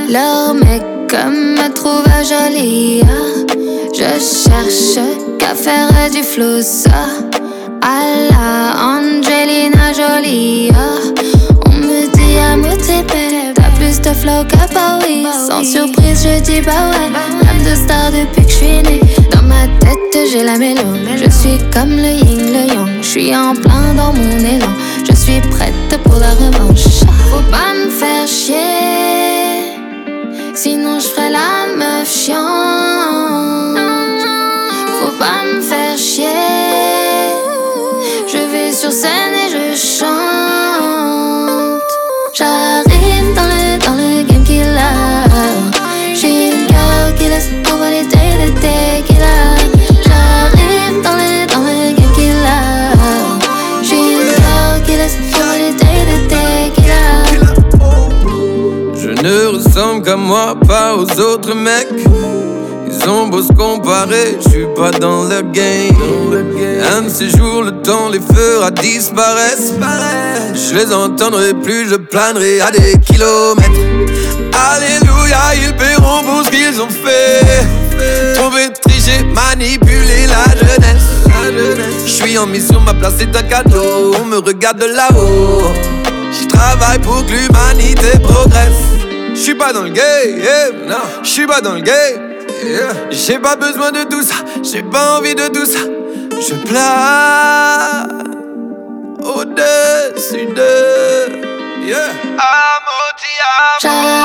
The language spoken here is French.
Leur mec me trouve jolie. Je cherche qu'à faire du flou ça. À la Angelina Jolie. On me dit à moitié belle, t'as plus de flow qu'à Bowie. Sans surprise je dis bah ouais, l'âme de star depuis que je suis née. Dans ma tête j'ai la mélo, je suis comme le yin le yang. Je suis en plein dans mon élan, je suis prête pour la revanche. Faut pas me faire chier, sinon je ferai la meuf chiante. Faut pas me faire chier, je vais sur scène et je chante. J'arrive dans le game killer. J'suis une girl qui laisse envoler des tequila. J'arrive dans le game killer. J'suis une girl qui laisse envoler des tequila. Je ne ressemble qu'à moi, pas aux autres mecs. Ils ont beau se comparer, j'suis pas dans leur game. Un de ces jours, le temps les fera disparaître. Je les entendrai plus, je planerai à des kilomètres. Alléluia, ils paieront pour ce qu'ils ont fait. Trouver, tricher, manipuler la jeunesse. J'suis en mission, ma place est un cadeau. On me regarde de là-haut. J'travaille pour que l'humanité progresse. J'suis pas dans le game, non, j'suis pas dans le game. J'ai pas besoin de tout ça, j'ai pas envie de tout ça. Je plane au-dessus de Amotia.